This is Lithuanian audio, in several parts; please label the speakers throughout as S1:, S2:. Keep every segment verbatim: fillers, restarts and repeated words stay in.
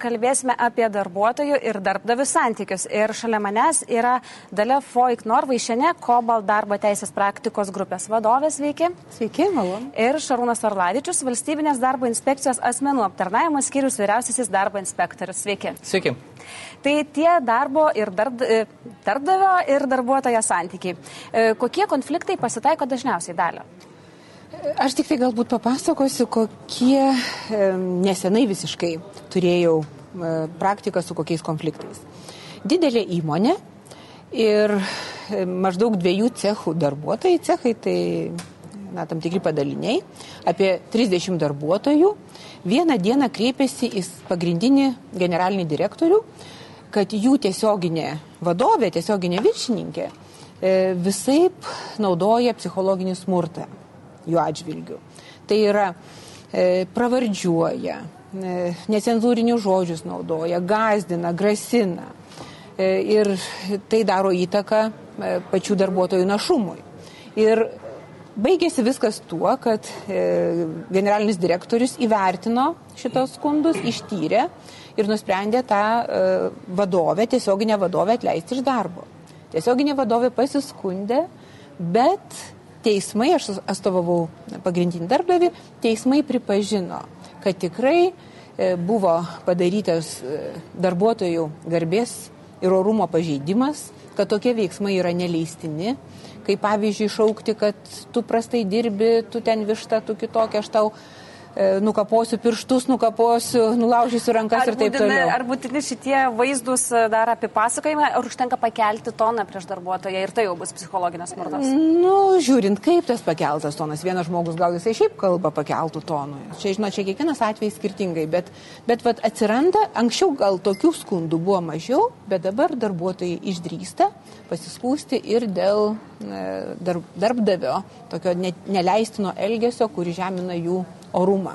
S1: kalbėsime apie darbuotojų ir darbdavių santykius. Ir šalia manęs yra Dalia Foik-Norvaišienė, Kobalt darbo teisės praktikos grupės vadovė. Sveiki.
S2: Sveiki, malonu.
S1: Ir Šarūnas Arladičius, Valstybinės darbo inspekcijos asmenų aptarnavimo skyrius vyriausiasis darbo inspektorius. Sveiki.
S3: Sveiki.
S1: Tai tie darbo ir darb, darbdavio ir darbuotojo santykiai. Kokie konfliktai pasitaiko dažniausiai, Dalia?
S2: Aš tik tai galbūt papasakosiu, kokie e, nesenai visiškai turėjau e, praktiką su kokiais konfliktais. Didelė įmonė ir e, maždaug dviejų cechų darbuotojai, cechai tai na, tam tikri padaliniai, apie trisdešimt darbuotojų, vieną dieną kreipėsi į pagrindinį generalinį direktorių, kad jų tiesioginė vadovė, tiesioginė viršininkė e, visaip naudoja psichologinį smurtą jų atžvilgių. Tai yra e, pravardžiuoja, e, necenzūrinius žodžius naudoja, gazdina, grasina e, ir tai daro įtaką e, pačių darbuotojų našumui. Ir baigėsi viskas tuo, kad e, generalinis direktorius įvertino šitos skundus, ištyrė ir nusprendė tą e, vadovę, tiesioginę vadovę atleisti iš darbo. Tiesioginė vadovė pasiskundė, bet teismai, aš atstovavau pagrindinį darbdavį, teismai pripažino, kad tikrai buvo padarytas darbuotojų garbės ir orumo pažeidimas, kad tokie veiksmai yra neleistini, kaip pavyzdžiui šaukti, kad tu prastai dirbi, tu ten višta, tu kitokia, aš tau nukaposiu pirštus, nukaposiu, nulaužysiu rankas
S1: ar
S2: ir taip
S1: būdini,
S2: toliau.
S1: Ar būtini šitie vaizdus dar apipasakojimą, ar užtenka pakelti toną prieš darbuotoją ir tai jau bus psichologinis smurtas?
S2: Nu, žiūrint, kaip tas pakeltas tonas. Vienas žmogus gal jisai šiaip kalba pakeltų tonų. Čia, žinot, čia kiekvienas atvejis skirtingai, bet, bet vat, atsiranda, anksčiau gal tokių skundų buvo mažiau, bet dabar darbuotojai išdrįsta pasiskūsti ir dėl darb, darbdavio tokio ne, neleistino elgesio, kuri žemina jų orumą.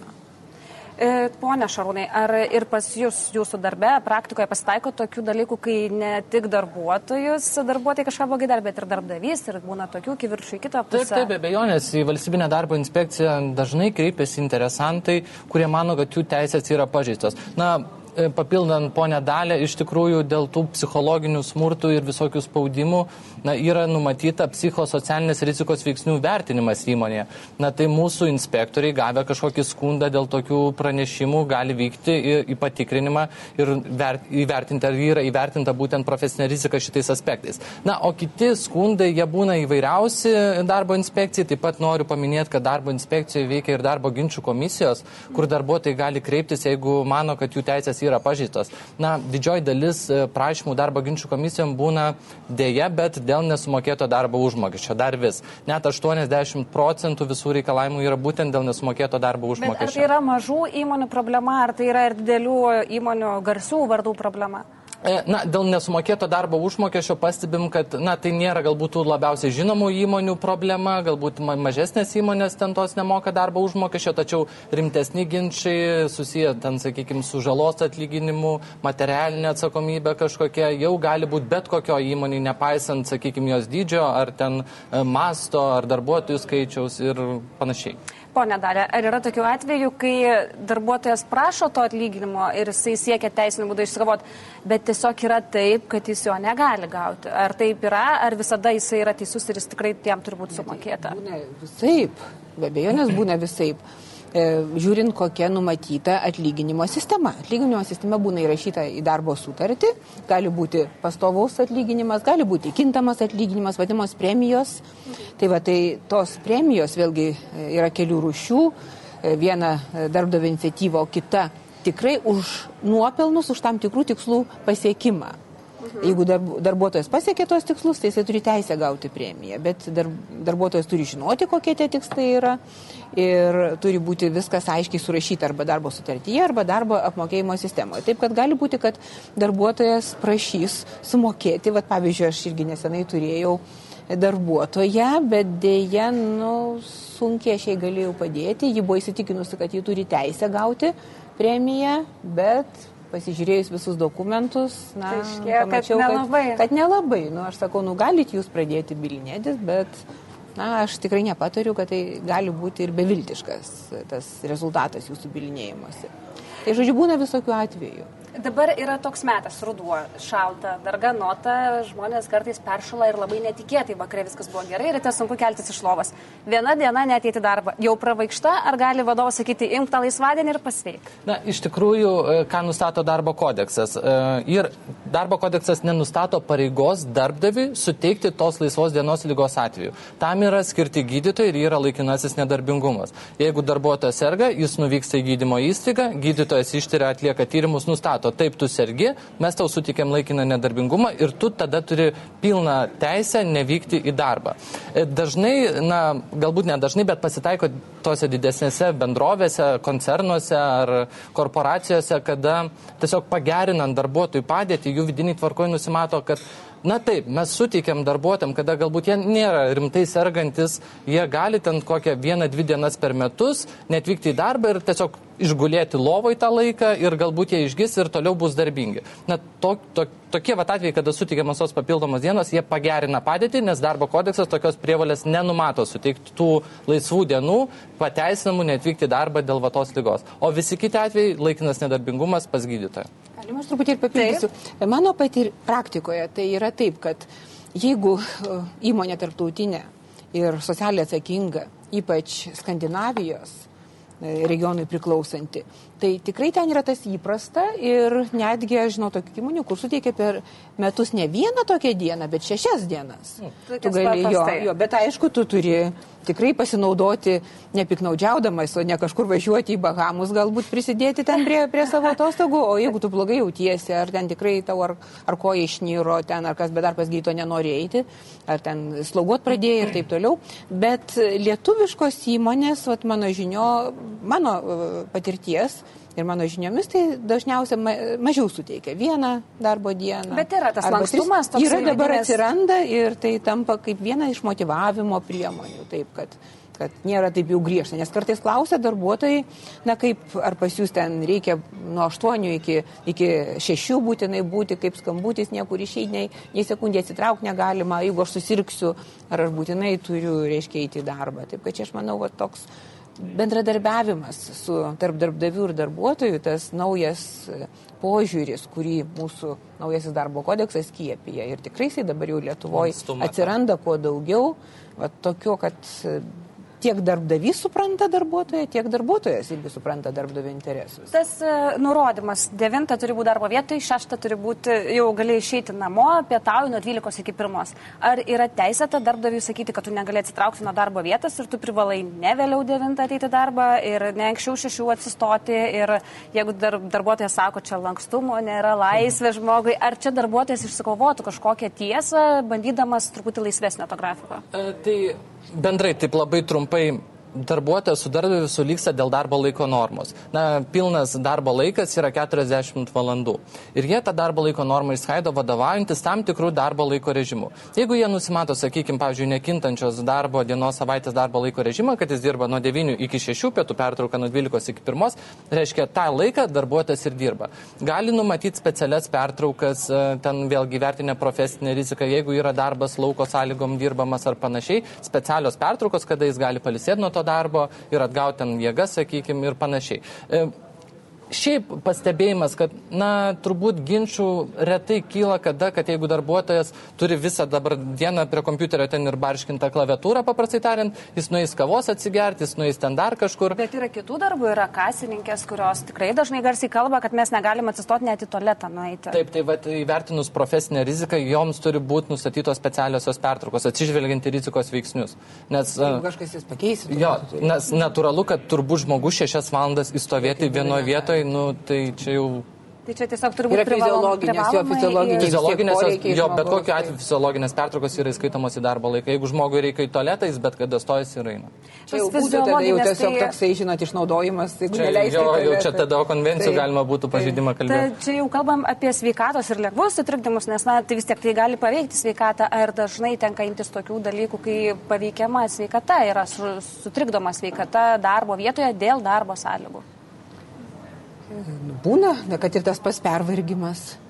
S1: E, Pone Šarūnai, ar ir pas jūs, jūsų darbe, praktikoje pasitaiko tokių dalykų, kai ne tik darbuotojus, darbuotojai kažką blogai daro, bet ir darbdavys, ir būna tokių kiviršų į kitą pusę?
S3: Taip, taip, be abejonės, į Valstybinę darbo inspekciją dažnai kreipiasi interesantai, kurie mano, kad jų teisės yra pažeistos. Na, papildant ponę Dalią, iš tikrųjų dėl tų psichologinių smurtų ir visokių spaudimų na, yra numatyta psichosocialinės rizikos veiksnių vertinimas įmonėje. Na, tai mūsų inspektoriai gavę kažkokį skundą dėl tokių pranešimų gali vykti į, į patikrinimą ir vert, įvertinti, ar yra įvertinta būtent profesinė rizika šitais aspektais. Na, o kiti skundai, jie būna įvairiausi darbo inspekcijai. Taip pat noriu paminėti, kad darbo inspekcijoje veikia ir darbo ginčių komisijos, kur darbuotojai gali kreiptis, jeigu mano, kad jų teisės yra pažeistos. Na, didžioji dalis prašymų darbo ginčių komisijom būna dėja, bet dėl nesumokėto darbo užmokesčio. Dar vis. Net aštuoniasdešimt procentų visų reikalavimų yra būtent dėl nesumokėto darbo užmokesčio.
S1: Bet ar tai yra mažų įmonių problema, ar tai yra ir didelių įmonių garsių vardų problema?
S3: Na, dėl nesumokėto darbo užmokesčio pastebim, kad na, tai nėra galbūt labiausiai žinomų įmonių problema, galbūt mažesnės įmonės ten tos nemoka darbo užmokesčio, tačiau rimtesni ginčiai susiję ten, sakykime, su žalos atlyginimu, materialinė atsakomybė kažkokia, jau gali būti bet kokio įmonė, nepaisant, sakykime, jos dydžio, ar ten masto, ar darbuotojų skaičiaus ir panašiai.
S1: Pone Dalia, ar yra tokių atvejų, kai darbuotojas prašo to atlyginimo ir jisai siekia teisinių būdų išsigalvoti, bet tiesiog yra taip, kad jis jo negali gauti? Ar taip yra, ar visada jisai yra teisus ir jis tikrai tiem turbūt sumokėta?
S2: Būna visaip, be abejonės būna visaip. Žiūrint, kokia numatyta atlyginimo sistema. Atlyginimo sistema būna įrašyta į darbo sutartį, gali būti pastovaus atlyginimas, gali būti kintamas atlyginimas, vadimos premijos. Tai va, tai tos premijos vėlgi yra kelių rūšių, viena darbdavio iniciatyva, o kita tikrai už nuopelnus, už tam tikrų tikslų pasiekimą. Jeigu darbuotojas pasiekė tos tikslus, tai jisai turi teisę gauti premiją, bet dar, darbuotojas turi žinoti, kokie tie tikslai yra ir turi būti viskas aiškiai surašyta arba darbo sutartyje, arba darbo apmokėjimo sistemoje. Taip, kad gali būti, kad darbuotojas prašys sumokėti, vat, pavyzdžiui, aš irgi nesenai turėjau darbuotoją, bet dėja, nu, sunkiai aš jai galėjau padėti, ji buvo įsitikinusi, kad ji turi teisę gauti premiją, bet pasižiūrėjus visus dokumentus, na,
S1: tai iškėjo,
S2: pamačiau,
S1: kad nelabai.
S2: Kad, kad nelabai. Nu, aš sakau, nu, galit jūs pradėti bylinėtis, bet, na, aš tikrai nepatariu, kad tai gali būti ir beviltiškas tas rezultatas jūsų bylinėjimuose. Tai, žodžiu, būna visokių atvejų.
S1: Dabar yra toks metas, ruduo, šalta, darganota, žmonės kartais peršala ir labai netikėtai, vakare viskas buvo gerai, ryte sunku keltis iš lovos. Viena diena neateiti darbą, jau pravaikšta, ar gali vadovas sakyti, imk tą laisvadienį ir pasveik?
S3: Na, iš tikrųjų, ką nustato darbo kodeksas. Ir darbo kodeksas nenustato pareigos darbdaviui suteikti tos laisvos dienos lygos atveju. Tam yra skirti gydytojai ir yra laikinasis nedarbingumas. Jeigu darbuotojas serga, jis nuvyksta į gydymo įstaigą, gydytojas ištiria, atlieka tyrimus, nustato. Taip, tu sergi, mes tau sutikėm laikiną nedarbingumą ir tu tada turi pilną teisę nevykti į darbą. Dažnai, na, galbūt ne dažnai, bet pasitaiko tose didesnėse bendrovėse, koncernuose ar korporacijose, kada tiesiog pagerinant darbuotojų padėtį, jų vidiniai tvarkoj nusimato, kad na taip, mes suteikiam darbuotojam, kada galbūt jie nėra rimtai sergantis, jie gali ten kokią vieną, dvi dienas per metus netvykti į darbą ir tiesiog išgulėti lovoj tą laiką ir galbūt jie išgis ir toliau bus darbingi. Na, to, to, tokie vat atvejai, kada suteikiamas tos papildomos dienos, jie pagerina padėtį, nes darbo kodeksas tokios prievolės nenumato suteikti tų laisvų dienų pateisinamų neatvykti į darbą dėl vatos ligos. O visi kiti atvejai laikinas nedarbingumas pas gydytoją.
S2: Galima aš truputį ir papildysiu. Mano pati praktikoje tai yra taip, kad jeigu įmonė tarptautinė ir socialiai atsakinga, ypač Skandinavijos regionui priklausanti, tai tikrai ten yra tas įprasta ir netgi, aš žinau, tokių įmonių, kur suteikia per metus ne vieną tokią dieną, bet šešias dienas.
S1: Mm.
S2: Tu gali, jo, jo, bet aišku, tu turi tikrai pasinaudoti nepiknaudžiaudamas, o ne kažkur važiuoti į Bahamus, galbūt prisidėti ten prie, prie savo atostogų, o jeigu tu blogai jautiesi, ar ten tikrai tau ar, ar koja išnyro, ten ar kas, bet dar pas gydytoją nenori eiti, ar ten slaugot pradėjai ir taip toliau. Bet lietuviškos įmonės, vat, mano žinio, mano patirties ir mano žiniomis, tai dažniausiai ma mažiau suteikia vieną darbo dieną.
S1: Bet yra tas lankstumas, toks
S2: yra dabar
S1: vidinės...
S2: atsiranda ir tai tampa kaip viena iš motyvavimo priemonių, taip, kad, kad nėra taip jau griežta. Nes kartais klausia darbuotojai, na kaip, ar pas jūs ten reikia nuo aštuonių iki, iki šešių būtinai būti, kaip skambutis, niekur išeiti, nei, nei sekundė atsitraukti negalima, jeigu aš susirgsiu, ar aš būtinai turiu, reiškia, eiti į darbą. Taip, kad čia aš manau, kad toks bendradarbiavimas su tarp darbdavių ir darbuotojų, tas naujas požiūris, kurį mūsų naujasis darbo kodeksas skiepija. Ir tikrai jisai dabar jau Lietuvoje atsiranda kuo daugiau, va, tokio, kad tiek darbdavys supranta darbuotoją, tiek darbuotojas irgi supranta darbdavio interesus.
S1: Tas uh, nurodymas, devinta turi būti darbo vietoj, šešta turi būti, jau gali išeiti namo, pietauju nuo dvylikos iki pirmos. Ar yra teisėta darbdaviui sakyti, kad tu negali atsitraukti nuo darbo vietos ir tu privalai ne vėliau devintą ateiti į darbą ir ne anksčiau šešių atsistoti ir jeigu dar, darbuotojas sako, čia lankstumo nėra, laisvė žmogui, ar čia darbuotojas išsikovotų kažkokią tiesą, bandydamas truputį laisvesnio to grafiko?
S3: E, tai bendrai, taip labai trumpai, darbuotojas su darbdaviu sulygsta dėl darbo laiko normos. Na, pilnas darbo laikas yra keturiasdešimt valandų. Ir jie tą darbo laiko normą išskaido vadovaujantis tam tikrų darbo laiko režimų. Jeigu jie nusimato, sakykime, pavyzdžiui, nekintančios darbo dienos savaitės darbo laiko režimą, kad jis dirba nuo devynių iki šešių, pietų pertrauka nuo dvylikos iki pirmos, reiškia, tą laiką darbuotojas ir dirba. Gali numatyti specialias pertraukas, ten vėlgi vertinę profesinę riziką, jeigu yra darbas lauko sąlygom dirbamas ar panašiai, specialios pertraukos, kada jis gali pailsėti nuo to darbo ir atgauti ten jėgas, sakykime, ir panašiai. E, šiaip pastebėjimas, kad, na, turbūt ginčių retai kyla kada, kad jeigu darbuotojas turi visą dabar dieną prie kompiuterio ten ir barškintą klaviatūrą, paprastai tariant, jis nueis kavos atsigerti, jis nueis ten dar kažkur.
S1: Bet yra kitų darbų, yra kasininkės, kurios tikrai dažnai garsiai kalba, kad mes negalim atsistoti net į tualetą nueiti.
S3: Taip, tai vat, įvertinus profesinę riziką, joms turi būti nustatytos specialiosios pertraukos, atsižvelgiant į rizikos veiksnius. Nes,
S2: jeigu kažkas jas pakeis.
S3: Jo, nes natūralu, kad turbūt žmogus šešias valandas įstovėti vienoje vietoje, nu, tai čia jau...
S1: Tai čia tiesiog turi būti
S2: fiziologinės, jo fiziologinės,
S3: fiziologinės jo, bet kokiu atveju fiziologinės pertraukos yra įskaitomos į darbo laiką. Jeigu žmogui reikia į tualetą, jis bet kada stojasi ir eina.
S2: Čia jau būtų tada jau tiesiog tai... toksai, žinot, išnaudojimas, jeigu neleisite.
S3: Jo, jau čia tada konvencijų tai, galima būtų pažeidimą kalbėti.
S1: Tai čia jau kalbam apie sveikatos ir lengvus sutrikdymus, nes na, tai vis tiek tai gali paveikti sveikatą, ar dažnai tenka imtis tokių dalykų, kai paveikiama sveikata yra sutrikdoma sveikata darbo vietoje dėl darbo sąlygų.
S2: Būna, kad ir tas pas pervargimas.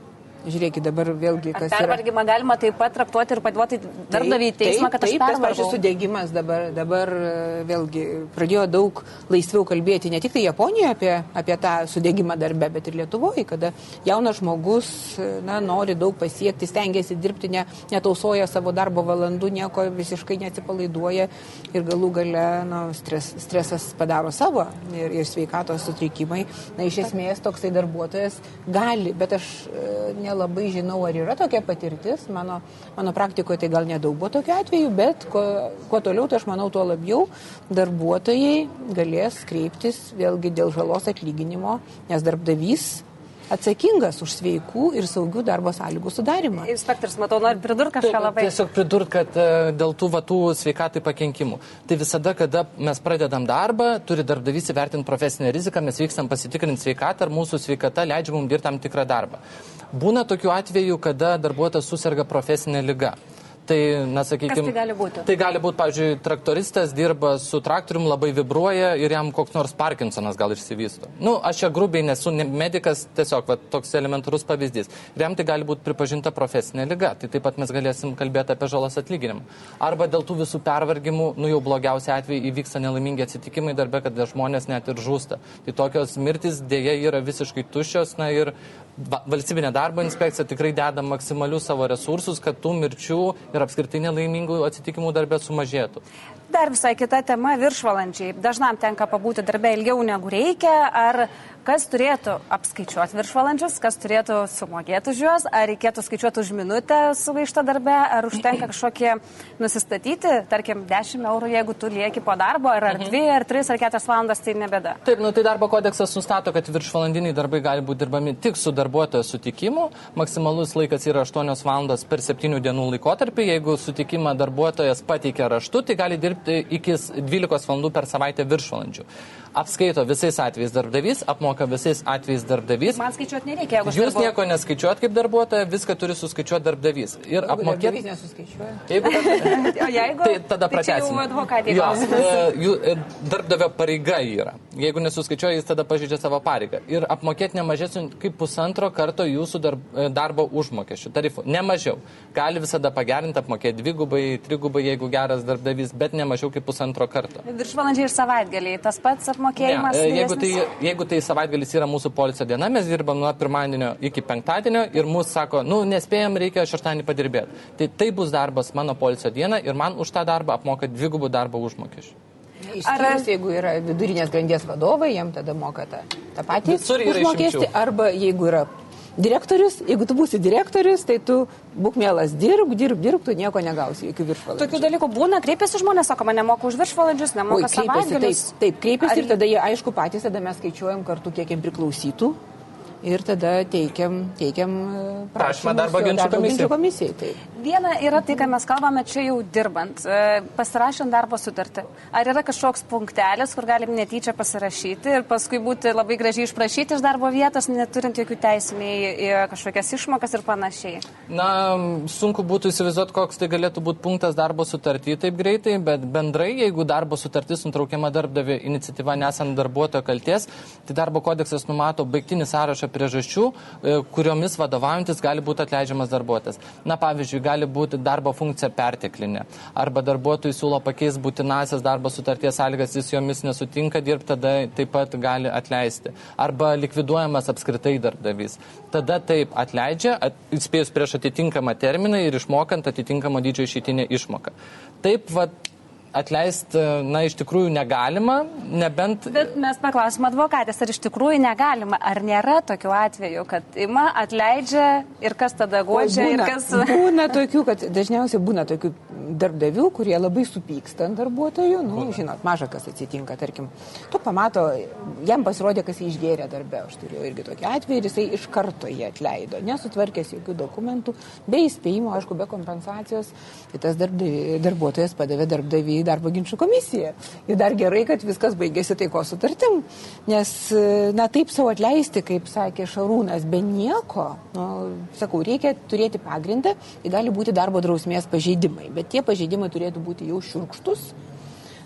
S2: žiūrėkit, dabar vėlgi, kas yra...
S1: Pervargimą galima taip pat traktuoti ir paduoti darbdavį į teismą, kad aš pervargau.
S2: Taip, tas pačias sudėgymas dabar, dabar vėlgi pradėjo daug laisviau kalbėti ne tik tai Japonijoje apie, apie tą sudėgymą darbe, bet ir Lietuvoje, kada jaunas žmogus na, nori daug pasiekti, stengiasi dirbti, ne, netausoja savo darbo valandų, nieko visiškai neatsipalaiduoja ir galų gale na, stres, stresas padaro savo ir, ir sveikatos sutrikimai. Na, iš esmės toksai darbuotojas gali, bet aš nelabai žinau, ar yra tokia patirtis. Mano, mano praktikoje tai gal nedaug buvo tokių atvejų, bet kuo, kuo toliau, tai aš manau, tuo labiau darbuotojai galės kreiptis vėlgi dėl žalos atlyginimo, nes darbdavys atsakingas už sveikų ir saugių darbo sąlygų sudarimą.
S1: Inspektorius, matau, nori pridurti kažką labai.
S3: Tiesiog pridurti, kad dėl tų vatų sveikatai pakenkimų. Tai visada, kada mes pradedam darbą, turi darbdavys įvertinti profesinę riziką, mes vykstam pasitikrinti sveikatą, ar mūsų sveikata leidžia mums dirbti tam tikrą darbą. Būna tokių atvejų, kada darbuotojas susirga profesinė liga. Tai, na, sakykime,
S1: Kas tai gali būti?
S3: Tai gali būti, pavyzdžiui, traktoristas dirba su traktorium, labai vibruoja ir jam koks nors Parkinsonas gal išsivysto. Nu, aš čia grubiai nesu medikas, tiesiog va, toks elementarus pavyzdys. Ir jam tai gali būti pripažinta profesinė liga. Tai taip pat mes galėsim kalbėti apie žalos atlyginimą. Arba dėl tų visų pervargimų, nu jau blogiausia atveju įvyksta nelaimingi atsitikimai darbe, kad žmonės net ir žūsta. Tai tokios mirtis dėja yra visiškai tuščios, na ir valstybinė darbo inspekcija tikrai deda maksimalius savo resursus, kad tų mirčių ir apskritai nelaimingų atsitikimų darbė sumažėtų.
S1: Dar visai kita tema - viršvalandžiai. Dažnam tenka pabūti darbę ilgiau negu reikia. Ar kas turėtų apskaičiuoti viršvalandžius, kas turėtų sumokėti už juos, ar reikėtų skaičiuoti už minutę sugaištą darbę, ar užtenka kažkokie nusistatyti, tarkim, dešimt eurų, jeigu tu lieki po darbo, ar, ar dvi, ar tris, ar keturias valandas, tai nebėda.
S3: Taip, nu tai darbo kodeksas nustato, kad viršvalandiniai darbai gali būti dirbami tik su darbuotojo sutikimu. Maksimalus laikas yra aštuonios valandos per septynių dienų laikotarpį. Jeigu sutikimą darbuotojas pateikia raštu, tai gali dirbti iki dvylikos valandų per savaitę viršvalandžių. Apskaito visais atvejais darbdavys, apmoka visais atvejais darbdavys.
S1: Man skaičiuoti nereikia, jeigu aš
S3: Jūs
S1: darbu...
S3: nieko neskaičiuot kaip darbuotoja, viską turi suskaičiuoti darbdavys. Ir apmokėti...
S2: Darbdavys nesuskaičiuoja.
S3: Jeigu darbdavys...
S1: O jeigu...
S3: Tai tada pratęsime.
S1: Tai čia jau advokatė
S3: Jo,
S1: klausimas.
S3: e, jų, e, darbdavio pareiga yra. Jeigu nesuskaičiuoja, jis tada pažeidžia savo pareigą. Ir apmokėti nemažesnių kaip pusantro karto jūsų darb, darbo užmokesčių tarifų. Ne mažiau. Gali visada pagerinti, apmokėti dvigubai, trigubai, jeigu geras darbdavys, bet ne mažiau kaip pusantro karto.
S1: Viršvalandžiai ir savaitgaliai. Tas pats apmokėjimas.
S3: Ne, jeigu, tai, jeigu tai savaitgalis yra mūsų poilsio diena, mes dirbam nuo pirmadienio iki penktadienio ir mūsų sako, nu, nespėjom, reikia šeštadienį padirbėti. Tai tai bus darbas mano poilsio diena ir man už tą darbą apmoka dvigubų darbo užmokesčių.
S2: Išskyrus, jeigu yra vidurinės grandies vadovai, jiem tada moka tą, tą patį
S3: Visur yra
S2: užmokestį,
S3: išimčių.
S2: arba jeigu yra direktorius, jeigu tu būsi direktorius, tai tu būk mielas, dirb, dirb, dirb, tu nieko negausi, jokių viršvalandžių.
S1: Tokių dalykų būna, kreipiasi žmonės, sako, man nemoka už viršvalandžius, nemoka
S2: Oi, kreipiasi,
S1: savaitgalius.
S2: taip, taip, kreipiasi
S1: Ar...
S2: ir tada jie, aišku, patys, tada mes skaičiuojam kartu, kiek jiems priklausytų. Ir tada teikiam, teikiam
S3: prašymą darbo ginčų komisijai.
S2: komisijai taip.
S1: Viena yra tai, ką mes kalbame čia jau dirbant, pasirašant darbo sutartį. Ar yra kažkoks punktelis, kur galim netyčia pasirašyti ir paskui būti labai gražiai išprašyti iš darbo vietos, neturint jokių teisinių į kažkokias išmokas ir panašiai?
S3: Na, sunku būtų įsivaizduoti, koks tai galėtų būti punktas darbo sutartį taip greitai, bet bendrai, jeigu darbo sutartis nutraukiama darbdavio iniciatyva nesant darbuotojo kalties, tai darbo kodeksas numato baigtinį sąrašą priežasčių, kuriomis vadovaujantis gali būti atleidžiamas darbuotojas. Na, pavyzdžiui, gali būti darbo funkcija perteklinė, arba darbuotojui siūlo pakeisti būtinasias darbo sutarties sąlygas, jis jomis nesutinka dirbti, tada taip pat gali atleisti. Arba likviduojamas apskritai darbdavys. Tada taip atleidžia, at, įspėjus prieš atitinkamą terminą ir išmokant atitinkamo dydžio išeitinę išmoką. Taip, va, atleisti, na, iš tikrųjų negalima, nebent...
S1: Bet mes paklausim advokatės, ar iš tikrųjų negalima, ar nėra tokių atvejų, kad ima, atleidžia ir kas tada guodžia
S2: būna,
S1: ir kas...
S2: Būna tokių, kad dažniausiai būna tokių darbdavių, kurie labai supyksta ant darbuotojų, nu, žinot, maža kas atsitinka, tarkim, tu pamato, jam pasirodė, kas jį išgėrė darbe, aš turėjau irgi tokį atvejį ir jisai iš karto jį atleido, nesutvarkęs jokių dokumentų, be įspėjimo, aišku, be kompensacijos, tai tas darbdavi, darbuotojas padavė darbdavį darbo ginčų komisiją. Ir dar gerai, kad viskas baigėsi taikos sutartim, nes, na, taip savo atleisti, kaip sakė Šarūnas, be nieko, nu, sakau, reikia turėti pagrindą, tai gali būti darbo drausmės pažeidimai, bet tie pažeidimai turėtų būti jau šiurkštus,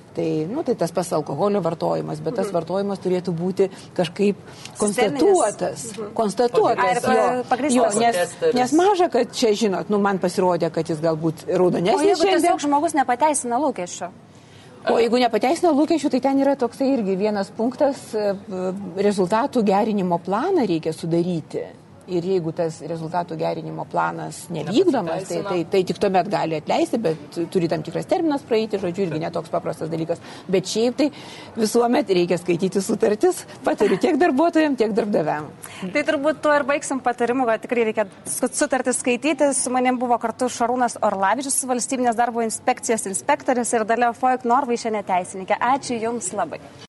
S2: Tai, nu, tai tas pas alkoholio vartojimas, bet tas vartojimas turėtų būti kažkaip konstatuotas. Konstatuotas.
S1: Ar
S2: jo, jo, nes, nes maža, kad čia, žinot, nu, man pasirodė, kad jis galbūt raudonesnis.
S1: O jeigu
S2: šiandien
S1: tiesiog žmogus nepateisina lūkesčio?
S2: O jeigu nepateisina lūkesčių, tai ten yra toksai irgi vienas punktas, rezultatų gerinimo planą reikia sudaryti. Ir jeigu tas rezultatų gerinimo planas nevykdomas, tai, tai, tai tik tuomet gali atleisti, bet turi tam tikras terminas praeiti, žodžiu, irgi netoks paprastas dalykas. Bet šiaip tai visuomet reikia skaityti sutartis, patariu tiek darbuotojams, tiek darbdaviam.
S1: Tai turbūt tuo ir baigsim patarimu, kad tikrai reikia sutartis skaityti. Su manim buvo kartu Šarūnas Orlavičius, valstybinės darbo inspekcijos inspektorius ir Dalia Foik Norvaišienė teisininkė. Ačiū Jums labai.